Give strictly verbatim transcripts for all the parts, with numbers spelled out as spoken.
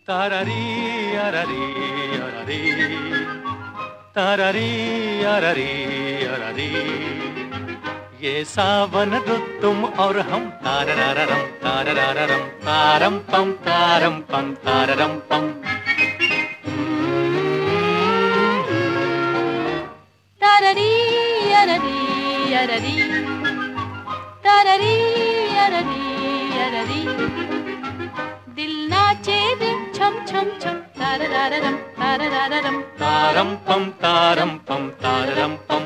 तारारी अरारी अरारी तारारी अरारी अरारी। ये सावन रुत तुम और हम तारारारम तारारारम तारम पम तारम पम ताररम पम। तारारी अरारी अरारी तारारी अरारी अरारी। दिल नाचे रे छम छम छम तारारारम तारारारम तारम पम तारम पम ताररम पम।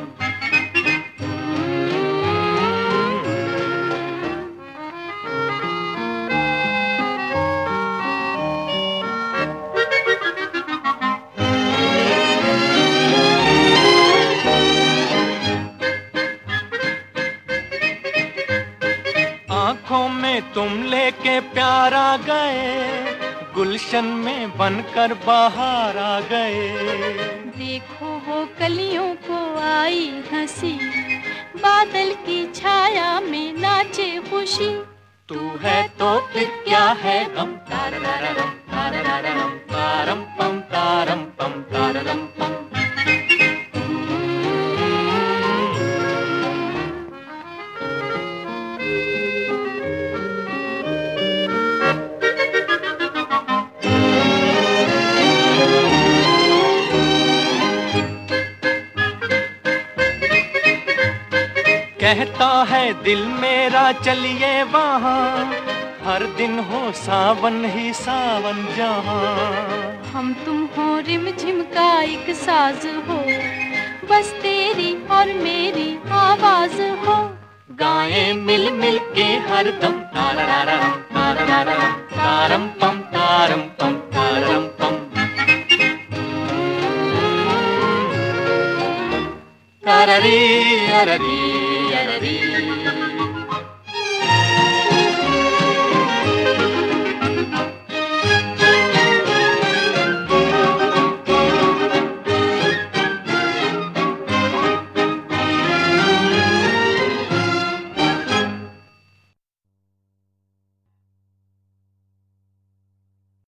आँखों में तुम लेके प्यार आ गए, गुलशन में बनकर बाहर आ गए। देखो वो कलियों को आई हंसी, बादल की छाया में नाचे खुशी। तू है तो फिर क्या है गम तारारारम तारारारम तारम पम तारम पम ताररम पम। कहता है दिल मेरा चलिए वहाँ, हर दिन हो सावन ही सावन जहाँ। हम तुम हो रिम झिम का एक साज हो, बस तेरी और मेरी आवाज हो। गाएं मिल मिल के हर दम तारारारम तारारारम तारम पम तारम पम तारम पम। तारारी अरारी अरारी।